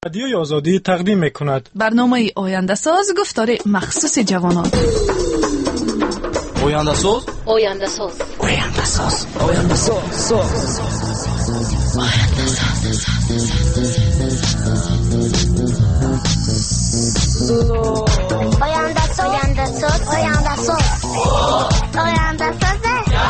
رادیوی آزادی تقدیم می‌کند. برنامه آینده ساز گفتار مخصوص جوانان. آینده ساز، آینده ساز، آینده ساز، آینده ساز، آینده ساز، آینده ساز، آینده ساز، آینده ساز.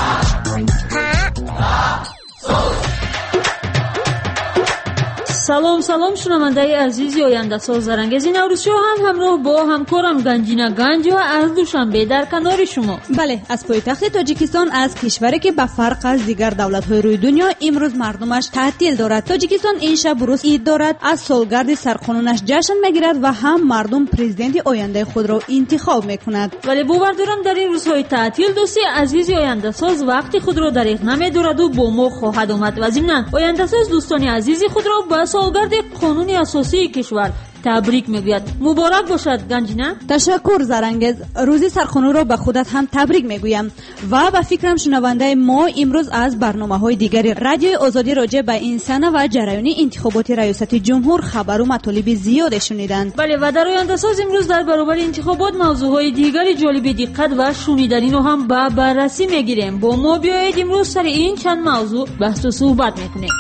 سلام شنونده‌ی عزیزی آینده ساز زرنگز نوروزشو هم همراه با همکارم گنجینا گنجی و از دوشنبه در کنار شما. بله، از پایتخت تاجیکستان، از کشوری که به فرق از دیگر دولت‌های روی دنیا امروز مردمش تعطیل دارد. تاجیکستان این شب روز عید دارد، از سالگرد سرقانونش جشن میگیرد و هم مردم پرزیدنت آینده خود را انتخاب میکند. ولی باور دارم در این روزهای تعطیل دوستی عزیزی آینده ساز وقتی خود را دریغ نمی‌دارد و با ما خواهد آمد و ضمناً آینده ساز دوستان عزیزی خود را به سالگرد قانون اساسی کشور تبریک میگوید. مبارک باشد گنجینا. تشکر زرنگز. روزی سرخانو را به خودت هم تبریک میگویم و به فکرم شنونده ما امروز از برنامه‌های دیگری رادیوی آزادی راجع به این سنه و جریان انتخابات ریاست جمهور خبر و مطالب زیاد شنیدند. بله، و در آینده ساز امروز در برابر انتخابات موضوعهای دیگری جالب دقت و شنیدنی رو هم به بررسی میگیریم. با ما بیایید امروز سر این چند موضوع بحث و صحبت میکنیم.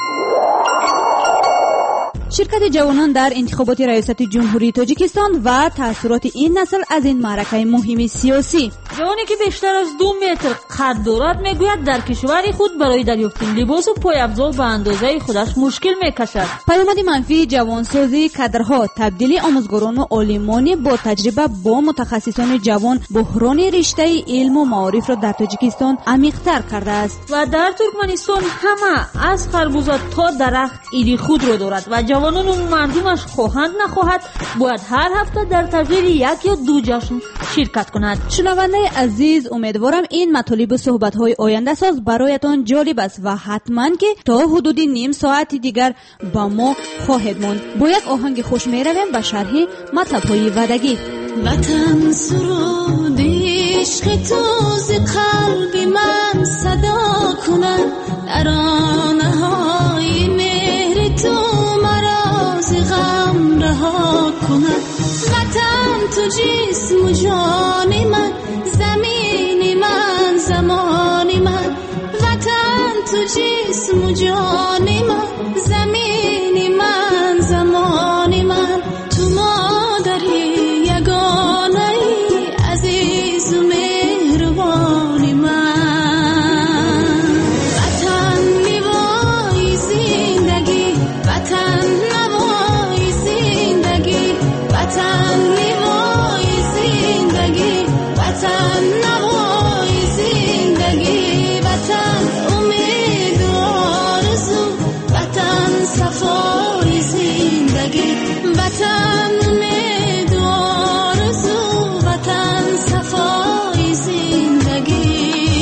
شرکت جوانان در انتخابات ریاست جمهوری تاجیکستان و تأثیرات این نسل از این معرکه مهم سیاسی. جوانی که بیشتر از 2 متر قد دارد میگوید در کشور خود برای دریافت لباس و پایافزار به اندازه خودش مشکل میکشد. پیامد منفی جوانسازی کادرها، تبدیل آموزگاران و عالمان با تجربه با متخصصان جوان، بحران رشته علم و معارف را در تاجیکستان عمیق‌تر کرده است. و در ترکمنستان همه از خربوزه تا درخت ایدی خود را دارد و جوانان و مردمش خواهند نخواهد باید هر هفته در تغییر 1 یا 2 جشن شرکت کند. شنونده عزیز، امیدوارم این مطالب و صحبت‌های آینده ساز برایتان جالب است و حتما که تا حدود نیم ساعت دیگر با ما خواهد ماند. با یک آهنگ خوش می‌رویم به شرح مطلب‌های ودگی. وطن سرود عشق تو ز قلب من صدا کند، ترانه‌های مهر تو مرا ز غم رها کند. وطن تو جسم و جان من، زمین من زمان من. وطن تو جسم و جان من، زمین من زمان من. تو مادری یگانه ای، عزیز و مهربان من. وطن لیوای زندگی، وطن نوای زندگی. وطن لیوای زندگی، وطن نوای زندگی. وطن امید و آرزو، وطن صفای زندگی. وطن امید و آرزو، وطن صفای زندگی.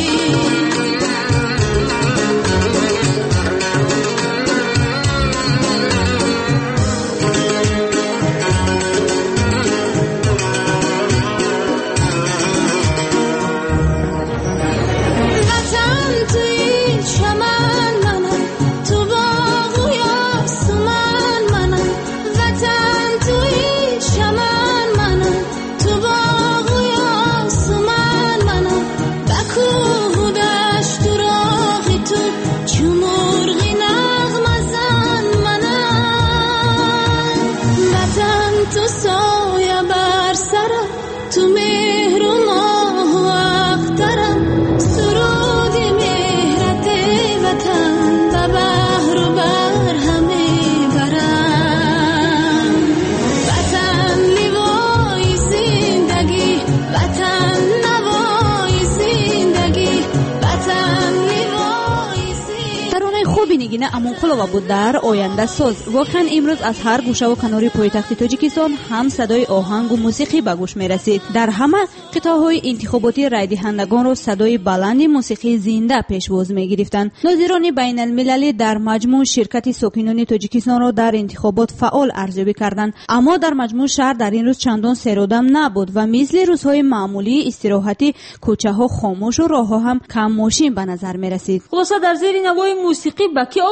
نگینه امونقلووا بود در آینده ساز. واقعا امروز از هر گوشه و کناری پایتخت تاجیکستان هم صدای آهنگ و موسیقی به گوش می رسید. در همه قطعه‌های انتخاباتی رای دهندگان را صدای بلند موسیقی زنده پیشواز می گرفتند. ناظران بین المللی در مجموع شرکت ساکنان تاجیکستان را در انتخابات فعال ارزیابی کردند، اما در مجموع شهر در این روز چندان سرودم نبود و مثل روزهای معمولی استراحتی کوچه ها خاموش و راه ها هم کم ماشین به نظر می رسید. خلاصه در زیر نوای موسیقی با کی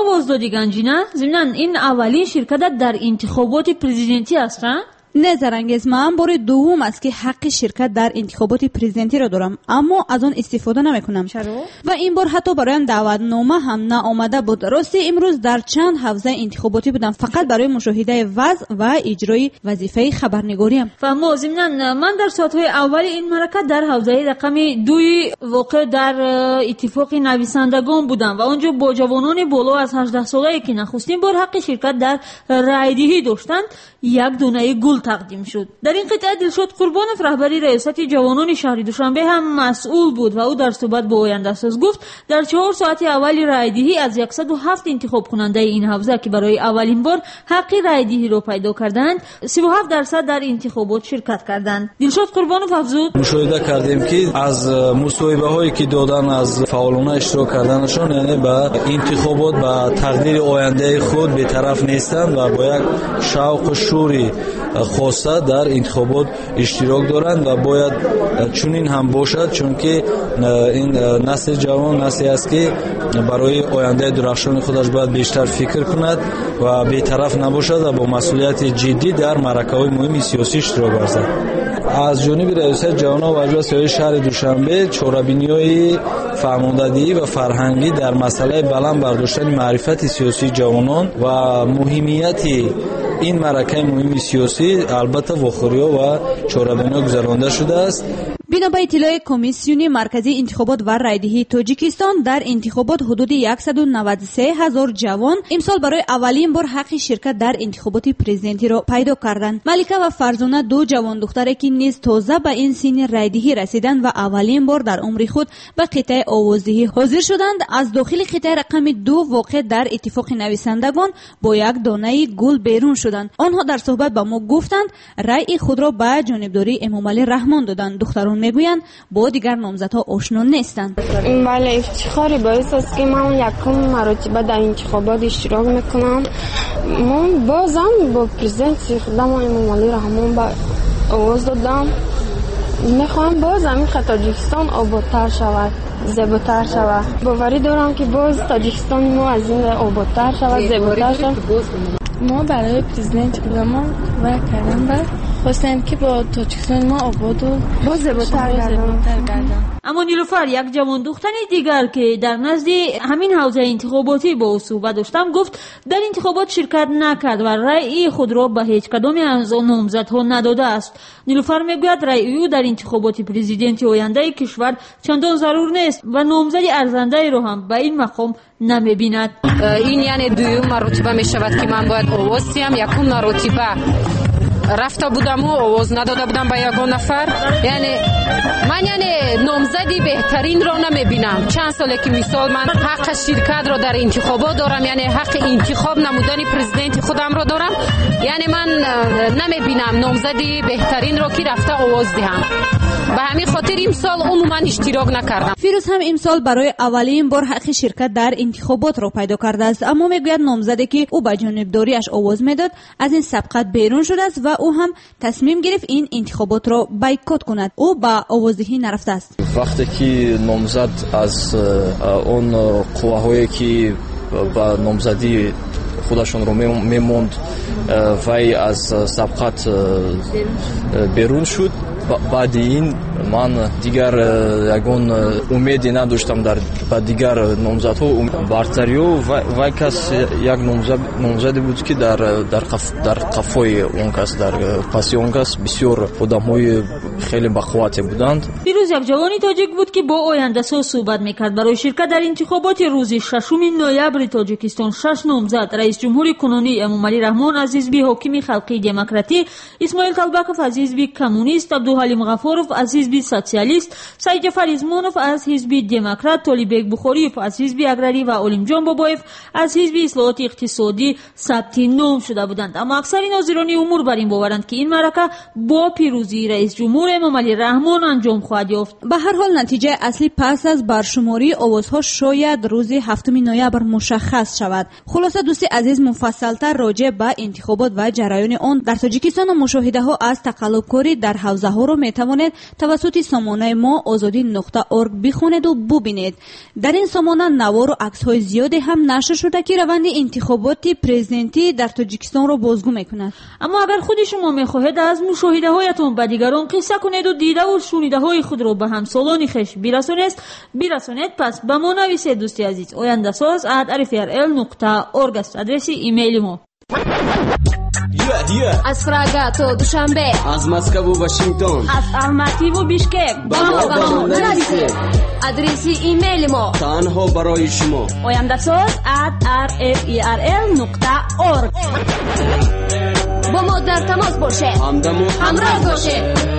آوازدادی گنجینه ضمن این اولین شرکت در انتخابات پرزیدنتی است. نه زرنگیز، من بار دوم است که حق شرکت در انتخابات پرزیدنتی را دارم، اما از آن استفاده نمیکنم. چرا؟ و این بار حتی برایم دعوتنامه هم نه آمده بود. راستی امروز در چند حوزه انتخاباتی بودم، فقط برای مشاهده وضع و اجرای وظیفه خبرنگاریم. و ضمن من در ساعت‌های اول این معرکه در حوزه رقم 2 واقع در اتفاق نویسندگان بودم و آنجا با جوانان بالا از 18 ساله که نخستین بار حق شرکت در رایدهی داشتند یک دونه گل تقدیم شد. در این قطعه دلشاد قربانов رهبری ریاست جوانان شهر دوشنبه هم مسئول بود و او در صحبت با آینده ساز گفت در 4 ساعت اولی رایدهی از 107 انتخاب کننده این حوزه که برای اولین بار حق رایدهی را پیدا کردند 37% در انتخابات شرکت کردند. دلشاد قربانov افزود مشاهده کردیم که از مصاحبه هایی که دادن از فعالان اشتراک کردنشون یعنی با انتخابات با تقدیر آینده خود بی‌طرف نیستند و با یک شوق و شوری خواسته در انتخابات اشتراک دارند و باید چنین هم باشد، چون که این نسل جوان نسلی است که برای آینده درخشان خودش باید بیشتر فکر کند و بی‌طرف نباشد و با مسئولیت جدی در معرکه‌های مهم سیاسی اشتراک ورزد. از جانب ریاست جوانان و اجرا سیاسی شهر دوشنبه چاره‌بینی‌های فرماندهی و فرهنگی در مسئله بلند برداشتن معرفت سیاسی جوانان و مهمیت این معرکه مهم سیاسی البته واخوریا و چاره‌بینی گذرانده شده است. بنا به اطلاع کمیسیون مرکزی انتخابات و رایدهی تاجیکستان در انتخابات حدود 193,000 جوان امسال برای اولین بار حق شرکت در انتخابات پرزیدنتی را پیدا کردند. ملیکه و فرزانه دو جوان دختره که نیز تازه به این سن رایدهی رسیدند و اولین بار در عمر خود به قطعه آوازدهی حاضر شدند از داخل قطعه رقم 2 واقع در اتفاق نویسندگان با یک دانه گل بیرون شدند. آنها در صحبت با ما گفتند رأی خود را به جانبداری امامعلی رحمان دادند. دختران میگویند با دیگر نامزدها آشنا نیستند. بله، افتخاری باعث است که من یکم مرتبه در انتخابات اشتراک میکنم. من بازم با پرزیدنت خودم امامعلی رحمان با آواز دادم. میخوام بازم این تاجیکستان آبادتر شود، زیباتر شود. باوری دارم که باز تاجیکستان ما از این آبادتر شود، زیباتر شود. ما برای پرزیدنت خودمان و کردن خواستیم که با تاجیکستان ما آباد و باز زیباتر گردن. اما نیلوفر، یک جوان دختر دیگر که در نزد همین حوزه انتخاباتی با او صحبت داشتم گفت در انتخابات شرکت نکرد و رأی خود را به هیچ کدام از نامزدها نداده است. نیلوفر میگوید رأی او در انتخابات پرزیدنتی آینده کشور چندان ضرور نیست و نامزد ارزنده را هم به این مقام نمیبیند. این یعنی دوم مرتبه می شود که من باید آواز دهم. یکم مرتبه رفته بودم و آواز نداده بودم به یگان نفر. یعنی نامزدی بهترین را نمیبینم. چند ساله که مثال من حق شرکت را در انتخابات دارم، یعنی حق انتخاب نمودن پرزیدنت خودم را دارم. یعنی من نمیبینم نامزدی بهترین را که رفته آواز دهم. به همین خاطر امسال عموما اشتراک نکردم. فیروز هم امسال برای اولین بار حق شرکت در انتخابات را پیدا کرده است، اما میگوید نامزدی که او به جانبداریش آواز میداد از این سبقت بیرون شده است و او هم تصمیم گرفت این انتخابات را بایکوت کند. او به آوازدهی نرفته است. وقتی که نامزد از اون قوه‌هایی که با نامزدی خودشون رو میموند وی از سبقت بیرون شد، بعد این من دیگر یگان امیدی نداشتم در دیگر نامزدها برتری و کس یک نامزدی بود که در قفای اون کس، در پسی اون کس بسیار آدم‌های خیلی بقوتی بودند. پیروز یک جوانی تاجیک بود که با آینده ساز صحبت میکرد. برای شرکت در انتخابات روز 6 نوامبر تاجیکستان 6 نامزد رئیس جمهوری کنونی امامعلی رحمان از حزب حاکم خلقی دموکراتی، اسماعیل طلبکov از حزب کمونیست، عبدالحلیم غفارov از حزب سوسیالیست، سعید جعفر ازمانov از حزب دموکرات، طالبک بخاریف از حزب اگرری و علیم جان بابایف از حزب اصلاحات اقتصادی ثبت نام شده بودند. اما اکثر ناظران امور بر این باورند که این معرکه با پیروزی رئیس جمهور امامعلی رحمان انجام خواهد یافت. به هر حال نتیجه اصلی پس از برشماری آوازها شاید روز 7 نوامبر مشخص شود. خلاصه دوستی عزیز، مفصل‌تر راجع به انتخابات و جریان آن در تاجیکستان و مشاهده ها از تقلب‌کاری در حوزه ها را می توانید توسط سامانه ما azadi.org بخونید و ببینید. در این سامانه نوار و عکس های زیادی هم نشر شده که روند انتخابات پرزیدنتی در تاجیکستان را بازگو میکند. اما اگر خود شما میخواهید از مشاهده هایتان به دیگران قصه کنید و دیده و شنیده های خود را به همسالان خویش برسانید، پس به ما نویسید. دوستی عزیز، oyandasaz@rfrl.org است آدرس ایمیل ما. از پراگا تا دوشنبه، از مسکو و واشنگتن، از الماتی و بیشکک با ما نویسید. آدرس ایمیل ما تنها برای شما oyandasaz@rfrl.org. با ما در تماس باشید، همراه باشید.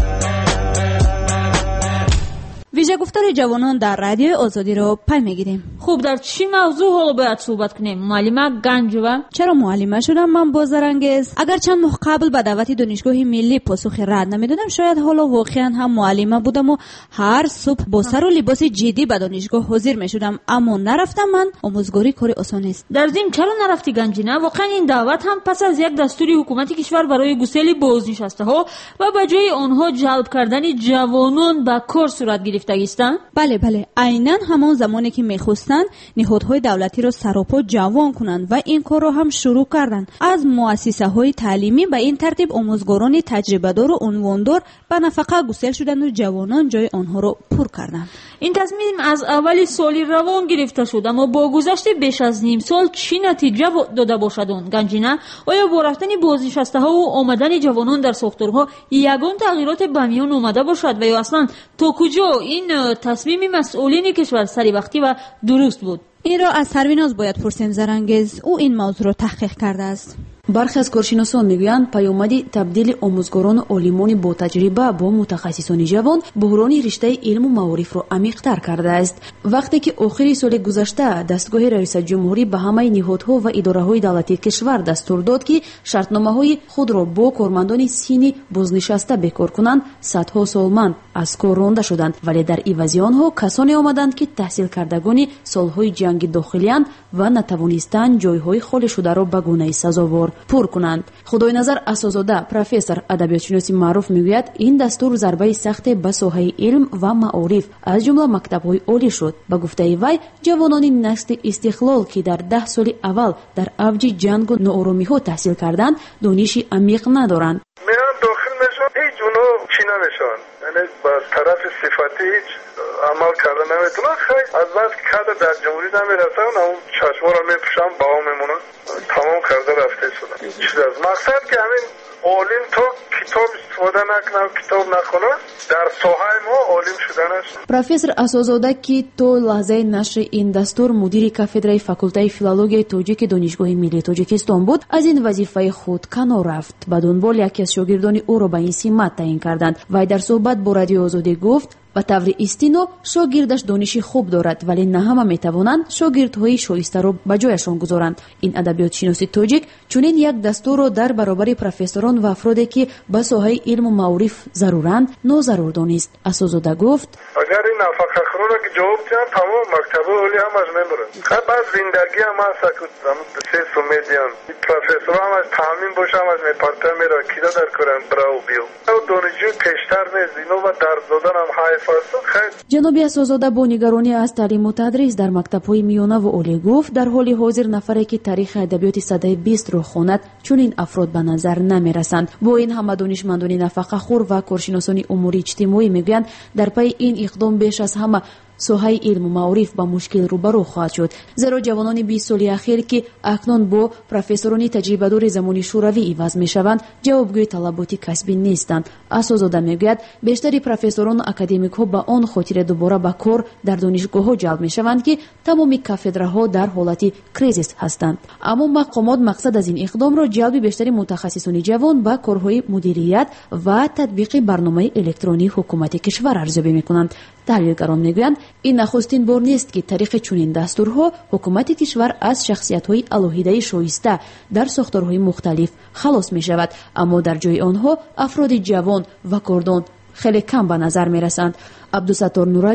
ویژه گفتار جوانان در رادیو آزادی را پی میگیریم. خوب، در چی موضوع حالا باید صحبت کنیم؟ معلمه گنجوه؟ چرا معلمه شدم من بازرنگز؟ اگر چند ماه قبل به دعوت دانشگاه ملی پاسخ رد نمیدادم، شاید حالا واقعا هم معلمه بودم و هر صبح با سر و لباس جدی به دانشگاه حاضر میشدم. اما نرفتم. من آموزگاری کار آسان است. در ضمن چرا نرفتی گنجینه؟ واقعا این دعوت هم پس از یک دستور حکومت کشور برای گسیل بازنشسته ها و به جای آنها جلب کردن جوانان به کار صورت گرفته است. بله، عیناً همان زمانی که میخواستند نهادهای دولتی را سراپا جوان کنند و این کار را هم شروع کردند. از مؤسسه های تعلیمی به این ترتیب آموزگاران تجربه دار و عنواندار به نفقه گسیل شدند و جوانان جای آنها را پر کردند. این تصمیم از اول سال روان گرفته شد، اما با گذشت بیش از نیم سال چی نتیجه داده باشد؟ گنجینه، آیا با رفتن بازنشسته ها و آمدن جوانان در ساختارها یگان تغییرات به میان آمده باشد و یا اصلا تا کجا این تصمیم مسئولین کشور سری وقتی و درست بود؟ این را از سرویناز باید پرسیم زرنگز. او این موضوع را تحقیق کرده است. برخی از کارشناسان میگویند پیامد تبدیل آموزگاران و عالمان با تجربه با متخصصان جوان بحران رشته علم و معارف را عمیق‌تر کرده است. وقتی که آخر سال گذشته دستگاه رئیس جمهوری به همه نهادها و اداره‌های دولتی کشور دستور داد که شرطنامه‌های خود را با کارمندان سینی بازنشسته بکار کنند، صدها سالمند از کار رانده شدند، ولی در عوض آنها کسانی آمدند که تحصیل کردگان سالهای جنگ داخلی‌اند و نتوانستند جایهای خالی شده را به گونه سزاوار پر کنند. خدای نظر اساس‌زاده پروفسور ادبیات شناسی معروف میگوید این دستور ضربه سخت به ساحه علم و معارف از جمله مکتب‌های عالی شد. با گفته وی جوانان نسل استقلال که در 10 سال اول در اوج جنگ و ناآرامی‌ها تحصیل کردند دانش عمیق ندارند. میان داخل میشن هیچ اونو چی نمیشن، یعنی با طرف صفتی هیچ عمل کردن نمیتونن. خیلی از بعد که کادر در جمهوری نمیرسن اون چشما را میپوشن با هم میمونن، تمام کرده رفته شدن. چیز از مقصد که همین عالم تو کتاب استفاده نکنه و کتاب نخونه در ساحه ما عالم شدن است. پروفسور اساس‌زاده که تو لحظه نشر این دستور مدیر کافدرای فاکولته فیلولوژی تاجیک دانشگاه ملی تاجیکستان بود، از این وظیفه خود کنار رفت. به دنبال یکی از شاگردان او را به این سمت تعیین کردند. وی در صحبت با رادیو آزادی گفت به طور استینو شاگردش دانشی خوب دارد، ولی نه همه میتوانند شاگردهای شایسته را به جایشان گذارند. این ادبیات شناسی تاجیک چنین یک دستور را در برابر پروفسوران و افرادی که به ساحه علم و معارف ضرورند ناضرور دانست. اساس‌زاده گفت اگر این نفقه خورونه که جواب دهند تمام مکتب عالی هم از میبرند. خب بعد زندگی هم هست که سه سومیدیان پروفسور هم از تامین باشه هم از میپرته میره کیدا در کرن براو بیو او دانشجو پیشتر نیست. اینو و در دادن هم حیف است. جناب اساس‌زاده با نگرانی از تعلیم و تدریس در مکتب‌های میانه و عالی گفت در حال حاضر نفری که تاریخ ادبیات سده 20 را خواند چون این افراد به نظر نمیرسند. با این همه دانشمندان نفقه خور و کارشناسان امور اجتماعی میگویند در پی این اقدام بیش از همه ساحه علم و معارف با مشکل روبرو خواهد شد، زیرا جوانان 20 سالی اخیر که اکنون با پروفسوران تجربه دار زمانی شوروی عوض میشوند جوابگوی طلبات کسبی نیستند. اساس‌زاده میگوید بیشتر پروفسوران و اکادمیک ها با آن خاطر دوباره به کار در دانشگاه ها جلب میشوند که تمامی کافدرها در حالت کریزیس هستند. اما مقامات مقصد از این اقدام را جلب بیشتر متخصصان جوان به کارهای مدیریت و تطبیق برنامه الکترونی حکومت کشور ارزیابی میکنند. تحلیلگران میگویند این نخستین بار نیست که طریق چنین دستورها حکومت کشور از شخصیت‌های الهیده شایسته در ساختارهای مختلف خلاص می‌شود، اما در جای آنها افراد جوان و کردان خیلی کم به نظر می‌رسند. عبدالستار نورالیف،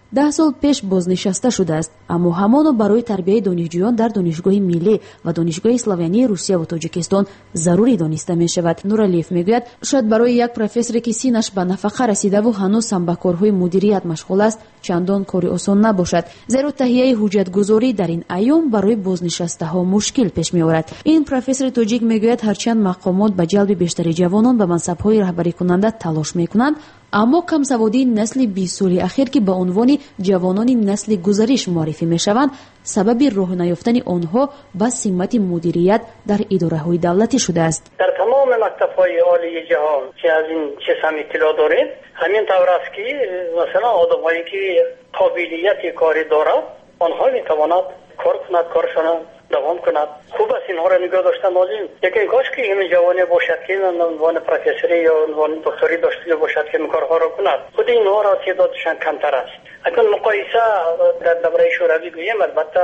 10 سال پیش بازنشسته شده است، اما همانو برای تربیت دانشجویان در دانشگاه ملی و دانشگاه اسلامی روسیه و تاجیکستان ضروری دانسته می شود. نورالیف میگوید شاید برای یک پروفسوری که سینش به نفقه رسیده و هنوز هم به کارهای مدیریت مشغول است چندان کاری آسان نباشد، زیرا تهیه حجت گذاری در این ایام برای بازنشسته ها مشکل پیش می آورد. این پروفسور تاجیک میگوید هرچند مقامات به جلب بیشتر جوانان به منصب های رهبری کننده تلاش میکنند، اما کم سوادی نسل 20 سال اخیر که به عنوان جوانان نسل گذشته معرفی میشوند سبب راه نیافتن آنها به سمت مدیریت در اداره‌های دولتی شده است. در تمام مکتب‌های عالی جهان که از این چیز هم اطلاع دارید، همین طور است که مثلا آدمایی که قابلیت کاری دارند آنها میتواند کار کند، کارشان دوام کند. خوب است اینها را نگاه داشتن لازم. یکی کاش که این جوانی باشد که عنوان پروفسوری یا عنوان دکتری داشته باشد که این کارها را کند. خود اینها را تعدادشان کمتر است. اگر مقایسه در دوره شوروی گوییم البته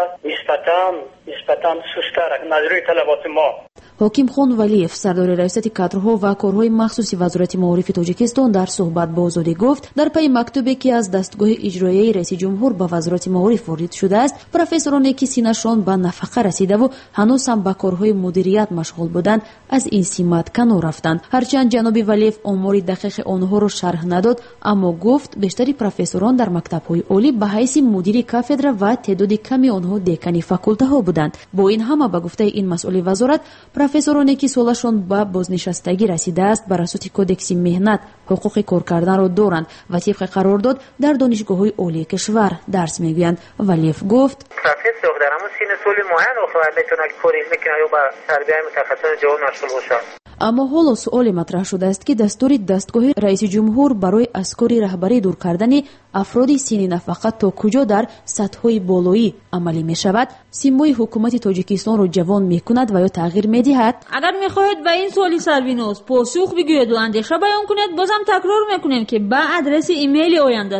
نسبتاً سست‌تر نظری طلبات ما. حاکم خان ولیف سردار ریاست کادرها و کارهای مخصوصی وزارت معارف تاجیکستان در صحبت با آزادی گفت در پی مکتوبی که از دستگاه اجرایی رئیس جمهور به وزارت معارف وارد شده است، پروفسورانی که سینه‌شان به نفقه رسیده و هنوز هم به کارهای مدیریت مشغول بودند از این سمت کنار رفتند. هرچند جناب ولیف آمار دقیق آنها را شرح نداد، اما گفت بیشتر پروفسوران در مکتب‌های عالی به حیث مدیر کاتدر و تعداد کمی آنها دکان فاکولته ها بودند. با این همه به گفته این مسئول وزارت، پروفسورانی که سالشان به بازنشستگی رسیده است بر اساس کودکس مهنت حقوق کار کردن را دارند و طبق قرارداد در دانشگاه‌های عالی کشور درس می‌گویند. ولیف گفت پروفسور در همون سن سال معین آخر میتونه کاری میکنه یا با تربیت متخصص جوان مشغول باشه. اما حالا سؤال مطرح شده است که دستور دستگاه رئیس جمهور برای از کار رهبری دور کردن افراد سن نفقه تا کجا در سطح‌های بالایی عملی می شود؟ سیمای حکومت تاجیکستان را جوان می کند و یا تغییر می دهد؟ اگر می خواهید به این سوالی سربیناز پاسخ بگویید و اندیشه بیان کنید، بازم تکرار میکنیم که به آدرس ایمیل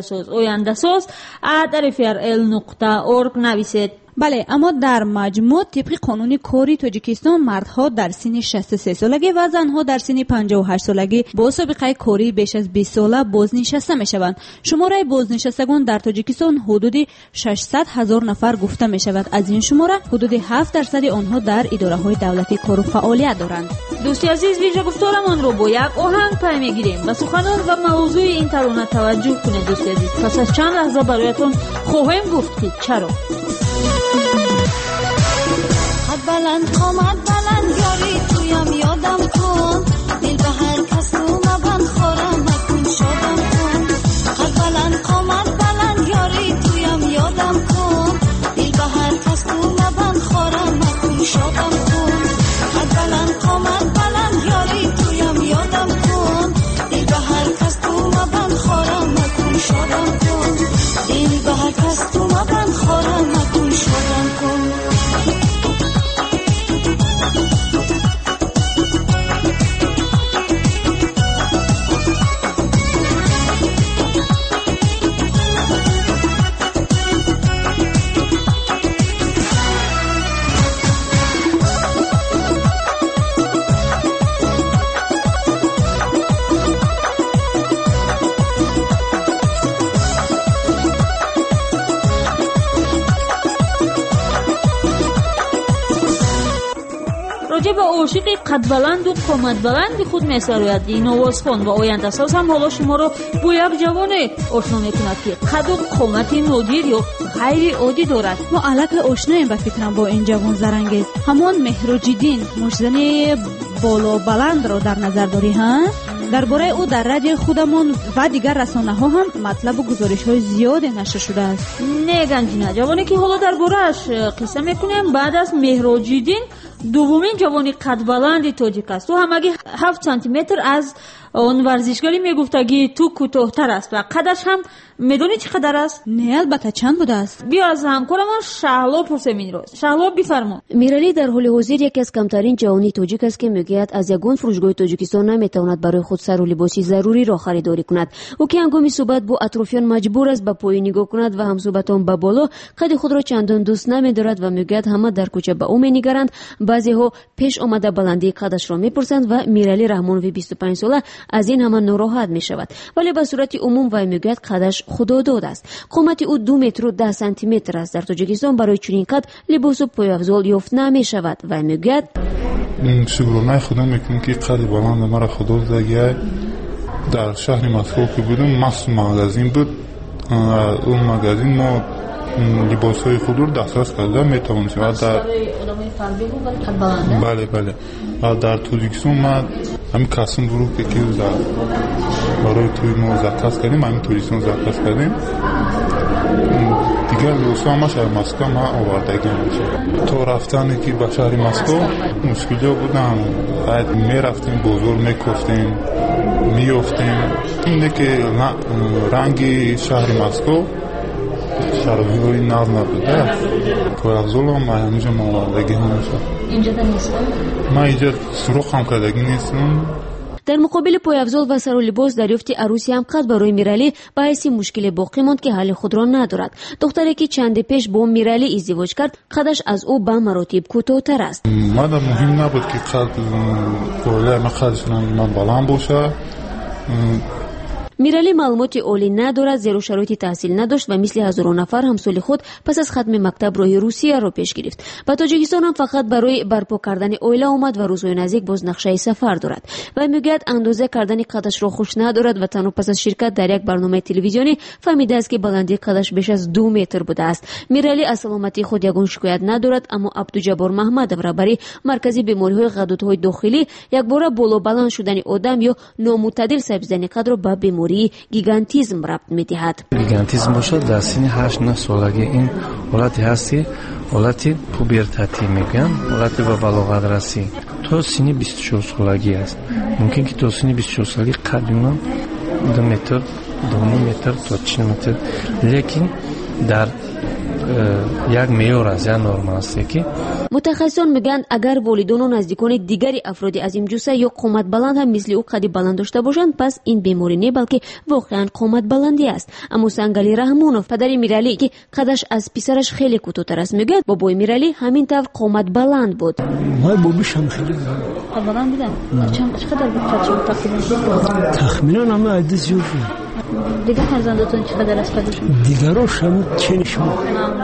oyandasaz@rfrl.org نویسید. بله، اما در مجموع طبق قانون کاری تاجیکستان مردها در سن 63 سالگی و زنها در سن 58 سالگی با سابقه کاری بیش از 20 ساله بازنشسته میشوند. شماره بازنشستگان در تاجیکستان حدود 600,000 نفر گفته می شود. از این شماره حدود 7% آنها در اداره‌های دولتی کار و فعالیت دارند. دوستی عزیز، ویژه گفتارمان رو با یک آهنگ پای میگیریم. به سخنان و موضوع این ترانه توجه کنید دوستی عزیز. پس از چند لحظه برایتون خواهیم گفت که چرا. بلند قامت بلند یاری تویم یادم کن، دل به هر کس تو مبند خورم مکن شادم کن. قد بلند قامت بلند یاری تویم یادم کن، دل به هر کس تو مبند خورم مکن شادم کن. قد بلند قامت بلند یاری تویم یادم کن، دل به هر کس تو مبند خورم مکن شادم کن. دل به هر کس تو مبند خورم مکن شادم کن. راجع به عاشق قد بلند و قامت بلند خود می‌سراید این آوازخوان و آینده‌ساز هم حالا شما را با یک جوان آشنا می‌کند که قد و قامت نادر یا غیر عادی دارد. ما الک آشناییم به فکرم با این جوان زرنگیز. همان مهراجدین مشزن بالا بلند را در نظر داری ها؟ درباره او در رادیو خودمان و دیگر رسانه‌ها هم مطلب و گزارش‌های زیاد نشر شده است. نه گنجینه، جوانی که حالا درباره‌اش قصه می‌کنیم بعد از مهراجدین دومین جوانی قد بلند تاجیک است. تو همگی 7 سانتی متر از اون ورزشکاری میگفتگی تو کوتاه‌تر است و قدش هم میدونی چقدر است؟ نه البته چند بوده است؟ بیا از همکارمان شهلا پرسیم این روز. شهلا بفرما. میرالی در حال حاضر یکی از کمترین جوانی تاجیک است که میگوید از یگان فروشگاه تاجیکستان نمیتواند برای خود سر و لباسی ضروری را خریداری کند. او که هنگام صحبت با اطرافیان مجبور است به پایین نگاه کند و همصحبتان به بالا قد خود را چندان دوست نمی‌دارد و میگوید همه در کوچه به او می‌نگرند. بعضی‌ها پیش آمده بلندی قدش را میپرسند و میرالی رحمانوی 25 ساله از این همه ناراحت میشود، ولی به صورت عموم وی میگوید قدش خداداد است. قامت او 2 متر و 10 سانتی متر است. در تاجیکستان برای چنین قد لباس و پایافزال یافت نمی شود و میگوید شکرانه خدا میکنم که قد بلند مرا خدا داده. در شهر مسکو که بودم مس مغازین بود. اون مغازین ما لباس های خود رو دسترس کرده میتوانیم. بله در تاجیکستان ما همین کاسم برو که برای توی ما زکات کردیم، همین تاجیکستان زکات کردیم. دیگر لباس ها ما شهر مسکو ما آوردگی میشه. تو رفتن که به شهر مسکو مشکلی بودن. میرفتیم بازار میکفتیم میافتیم. اینه که رنگ شهر مسکو شرابی های ناز نبوده. پایافزال هم همینجا آوردگی همیشه. اینجا نیستم؟ من اینجا سروخ هم کردگی نیستم. در مقابل پایافزال و سر و لباس دریافت عروسی هم قد برای میرالی باعث مشکل باقی ماند که حال خود را ندارد. دختری که چند پیش با میرالی ازدواج کرد قدش از او به مراتب کوتاه‌تر است. من مهم نبود که قد بالای من قدش من بلند باشه. میرالی معلومات عالی ندارد، زیرا شرایط تحصیل نداشت و مثل هزاران نفر همسال خود پس از ختم مکتب راه روسیه را پیش گرفت. به تاجیکستان هم فقط برای برپا کردن عائله آمد و روزهای نزدیک باز نقشه سفر دارد و میگوید اندازه کردن قدش را خوش ندارد و تنها پس از شرکت در یک برنامه تلویزیونی فهمیده است که بلندی قدش بیش از 2 متر بوده است. میرالی از سلامتی خود یگان شکایت ندارد، اما عبدالجبار محمد رهبری مرکزی بیماری‌های غدودهای داخلی یک بار بالا بلند شدن آدم یا نامعتدل سبزیدن قد را به بیماری گیگانتیزم ربط می‌دهد. گیگانتیزم باشد در سن 8-9 سالگی این حالتی هست که حالتی پوبرتاتی میگن، حالتی به بلوغت رسی. تا سن 24 سالگی است. ممکن که تا سن 24 سالگی قد اونم 2 متر 2 متر تا 4 متر، لیکن در یک معیار است یا نرمال است که متخصصان میگن اگر والدین و نزدیکان دیگری افرادی عظیم جثه یا قامت بلند هم مثل او قد بلند داشته باشند، پس این بیماری نه بلکه واقعا قامت بلندی است. اما سنگلی رحمونوف پدر میرالی که قدش از پسرش خیلی کوتاه‌تر است میگه بابای میرالی همین طور قامت بلند بود. ما بابیش هم خیلی بلند بودن. چقدر بود؟ تخمینا هم عدد زیاد. دیگه فرزندتون چقدر است قدشون؟ دیگراش هم چنشون.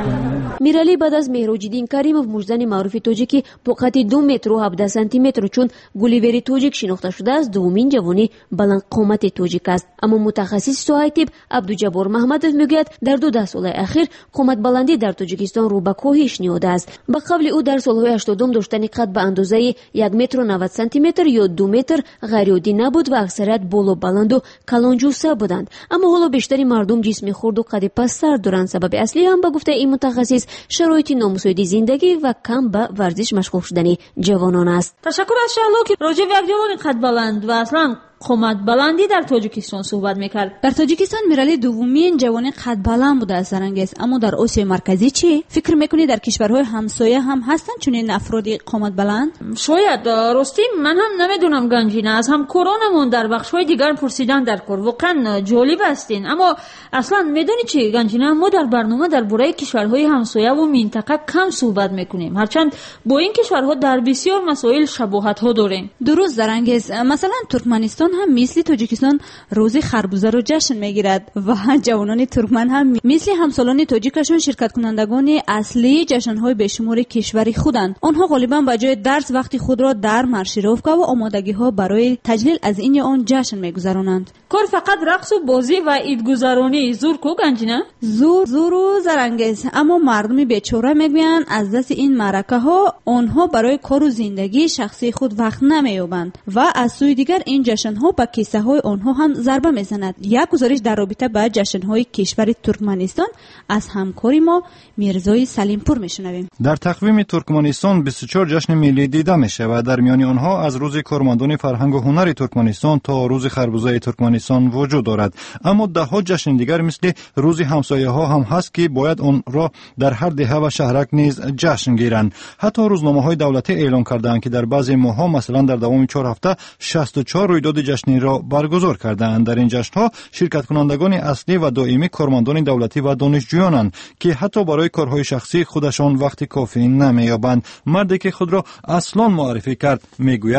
میرالی بعد از مهروجدین کریموف مجزن معروف تاجیکی با قد 2 متر و 17 سانتی متر چون گولیوری تاجیک شناخته شده است دومین جوانی بلند قامت تاجیک است. اما متخصص سوهای تیپ عبدالجبار محمدوف میگوید در 2 سال اخیر قامت بلندی در تاجیکستان رو به کاهش نیامده است. به قول او در سالهای 80 داشتن قد به اندازه 1 متر و 90 سانتی متر یا 2 متر غیر عادی نبود و اکثریت بالا بلند و کلانجوسه بودند. اما حالا بیشتری مردم جسم خرد و قد پستر دارند. سبب اصلی هم به گفته این متخصص شرایط نامساعد زندگی و کم به ورزش مشغول شدن جوانان است. تشکر از شهلا که راجع به یک جوان قد بلند و اصلا قامت بلندی در تاجیکستان صحبت میکرد. در تاجیکستان میرالی دومین جوان قد بلند بوده است زرنگیز. اما در آسیای مرکزی چی فکر میکنی در کشورهای همسایه هم هستن چنین افرادی قامت بلند؟ شاید راستی من هم نمیدونم گنجینه از همکارانمون در بخش‌های دیگر پرسیدن در کار واقعا جالب هستین. اما اصلا میدونی چی گنجینه ما در برنامه درباره کشورهای همسایه و منطقه کم صحبت میکنیم، هرچند با این کشورها در بسیار مسائل شباهت ها داریم. درست زرنگیز. مثلا ترکمنستان هم مثل تاجیکستان روز خربوزه رو جشن میگیرد و جوانان ترکمن هم مثل همسالان تاجیکشان شرکت کنندگان اصلی جشن‌های بیشمار کشوری خودند. آنها غالبا به جای درس وقتی خود را در مارشیروفکا و آمادگی‌ها برای تجلیل از این یا آن جشن میگذرانند. کار فقط رقص و بازی و عیدگذرانی زور کو گنجینه؟ زور و زرنگیز. اما مردم بیچاره میگویند از دست این معرکه ها آنها برای کار و زندگی شخصی خود وقت نمییابند و از سوی دیگر این جشن ها به کیسه های آنها هم ضربه میزند. یک گزارش در رابطه با جشن های کشور ترکمنستان از همکاری ما میرزای سلیمپور میشنویم. در تقویم ترکمنستان 24 جشن ملی دیده میشه و در میان آنها از روز کارمندان فرهنگ و هنر ترکمنستان تا روز خربوزه ترکمنستان وجود دارد. اما ده ها جشن دیگر مثل روز همسایه ها هم هست که باید آن را در هر دهه و شهرک نیز جشن گیرند. حتی روزنامه های دولتی اعلام کردند که در بعضی ماه ها مثلا در دوام 4 هفته 64 رویداد جشنی را برگزار کردند. در این جشن ها شرکت کنندگان اصلی و دائمی کارمندان دولتی و دانشجویانند که حتی برای کارهای شخصی خودشان وقت کافی نمی‌یابند. مردی که خود را اصلان معرفی کرد میگوید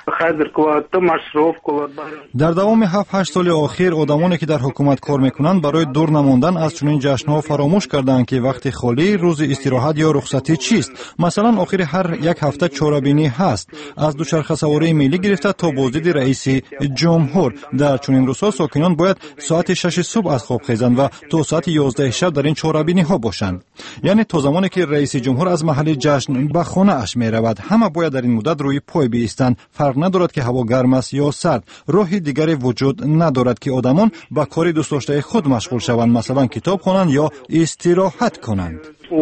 در دوام 7-8 سال اخیر آدمانی که در حکومت کار میکنند برای دور نماندن از چنین جشن‌ها فراموش کردند که وقت خالی، روز استراحت یا رخصتی چیست. مثلا آخر هر یک هفته چهاربینی هست، از دوچرخه سواری ملی گرفته تا بازدید رئیس جمهور. در چنین روزها ساکنان باید ساعت 6 صبح از خواب خیزند و تا ساعت 11 شب در این چهاربینی ها باشند. یعنی تا زمانی که رئیس جمهور از محل جشن به خانه اش می رود، همه باید در این مدت روی پای بایستند. فرق ندارد که هوا گرم است یا سرد. راه دیگری وجود ندارد که آدمان با کار دوست داشته خود مشغول شوند، مثلا کتاب خوانند یا استراحت کنند.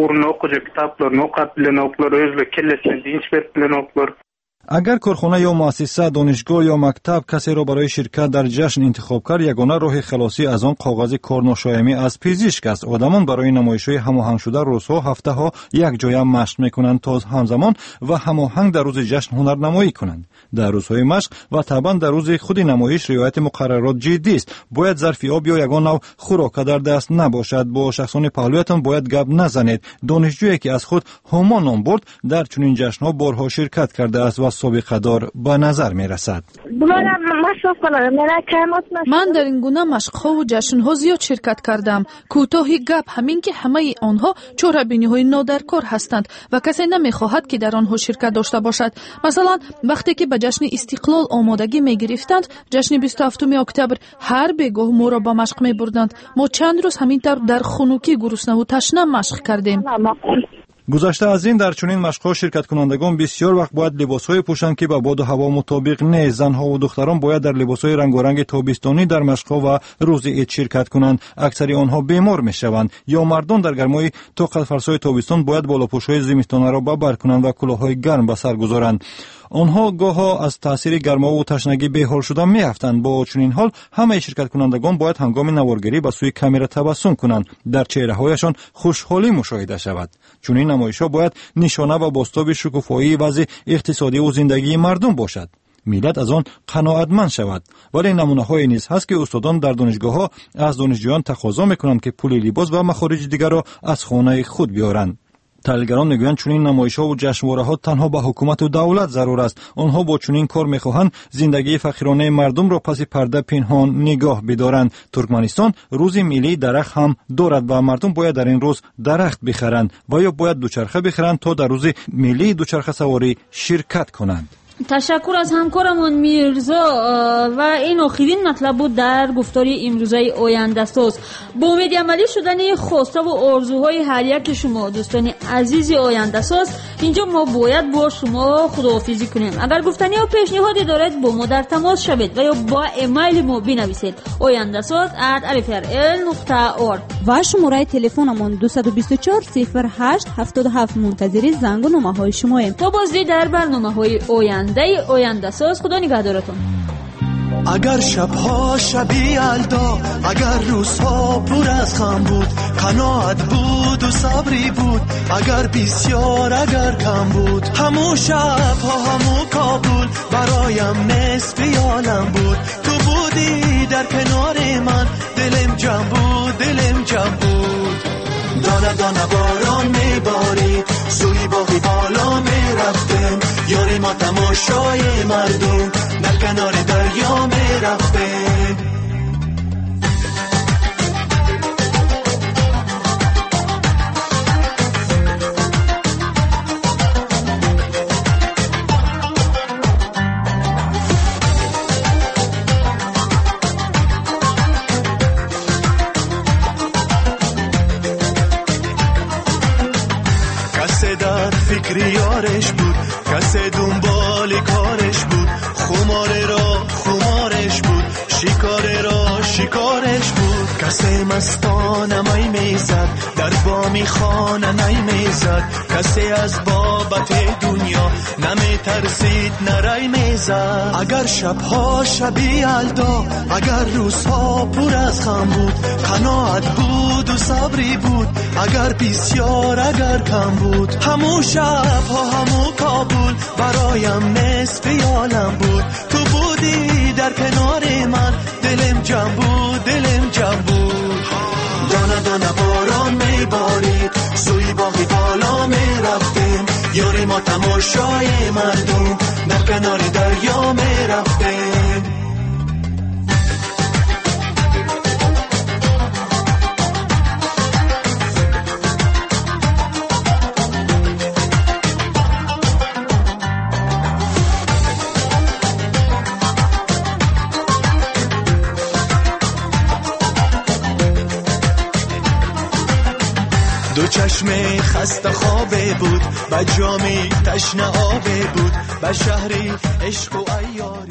اگر کارخانه یا مؤسسه، دانشگاه یا مکتب کسی را برای شرکت در جشن انتخاب کرد، یگانه راه خلاصی از آن کاغذ کارناشایمی از پزشک است. آدمان برای نمایش‌های هماهنگ شده روزها، هفته‌ها یک جای مشق می‌کنند تا همزمان و هماهنگ در روز جشن هنرنمایی کنند. در روزهای مشق و طبعا در روز خود نمایش رعایت مقررات جدی است. باید ظرف آب یا یگان نوع خوراک در دست نباشد. با شخصان پهلویتان باید گپ نزنید. دانشجویی که از خود همان نام برد در چنین جشن‌ها بارها شرکت کرده است و سابقه دار به نظر می رسد. من در این گونه مشق‌ها و جشن‌ها زیاد شرکت کردم. کوتاهی گپ همین که همه آنها چهاربینی‌های نادرکار هستند و کسی نمی‌خواهد که در آنها شرکت داشته باشد. مثلا وقتی که به جشن استقلال آمادگی می‌گرفتند، جشن 27 اکتبر، هر بگاه ما را به مشق می‌بردند. ما چند روز همینطور در خنوکی گرسنه و تشنه مشق کردیم. گذشته از این در چنین مشق‌ها شرکت کنندگان بسیار وقت باید لباس‌های پوشند که با باد و هوا مطابق نیست. زن‌ها و دختران باید در لباس‌های رنگارنگ تابستانی در مشق‌ها و روز عید شرکت کنند. اکثر آنها بیمار می‌شوند. یا مردان در گرمای طاقت فرسای تابستان باید بالاپوش‌های زمستانه را به بر کنند و کلاه‌های گرم به سر گذارند. آنها گاه‌ها از تاثیر گرما و تشنگی بیحال شده می‌افتند. با چنین حال همه شرکت کنندگان باید هنگام نوارگری به سوی کامera تبسم کنند. در چهره‌هایشان خوشحالی مشاهده شود. چنین نمایش‌ها باید نشانه و بازتاب شکوفایی وضع اقتصادی و زندگی مردم باشد. ملت از آن قناعتمند شود. ولی نمونه‌های نیز هست که استادان در دانشگاه‌ها از دانشجویان تقاضا می‌کنند که پول لباس و مخارج دیگر را از خانه خود بیارند. تحلیلگران میگویند چنین نمایش‌ها و جشنواره‌ها تنها به حکومت و دولت ضرور است. آنها با چنین کار می‌خواهند زندگی فقیرانه مردم را پس پرده پنهان نگاه بدارند. ترکمنستان روز ملی درخت هم دارد و مردم باید در این روز درخت بخرند و یا باید دوچرخه بخرند تا در روز ملی دوچرخه سواری شرکت کنند. تشکر از همکارمون میرزا و این آخرین مطلب بود در گفتار امروزه آینده ساز. با امید عملی شدن خواسته و آرزوهای هر یک شما دوستان عزیز آینده ساز، اینجا ما باید با شما خداحافظی کنیم. اگر گفتنی و پیشنهادی دارید با ما در تماس شوید و یا با ایمیل ما بنویسید oyandasaz@rfl.org و شماره تلفنمون 224 08 77 منتظر زنگ و نامه‌های شماییم. تا بازدید در برنامه‌های آینده ساز. خدا نگهدارتون. اگر شبها شبی یلدا، اگر روزها پر از غم بود، قناعت بود و صبری بود، اگر بسیار اگر کم بود، همو شبها همو کابل برایم نصف عالم بود. تو بودی در کنار من، دلم جمع بود، دلم جمع بود. دانه دانه باران میبارید، سوی باغی بالا میرفتیم، یاری ما تماشای مردم در کنار دریا میرفتیم. کسی در فکر یارش بود، کسی دنبال کارش بود، خماره را خمارش بود، شکاره را شکارش بود. کسی مستانه می میزد، در بامی خانه نی میزد، کسی از بابت دنیا نمی ترسید نرای میزد. اگر شبها شبی یلدا، اگر روزها پر از غم بود، قناعت بود و صبری بود، اگر بسیار اگر کم بود، همو شبها همو کابل برایم نصف عالم بود. تو بودی در کنار من، دلم جمع بود، دلم جمع بود. دانه دانه باران میبارید، سوی باغی بالا میرفتیم، یاری ما تماشای مردم در کنار دریا چشم خسته خوابه بود، به جامی تشنه آبه بود، به شهری عشق و عیار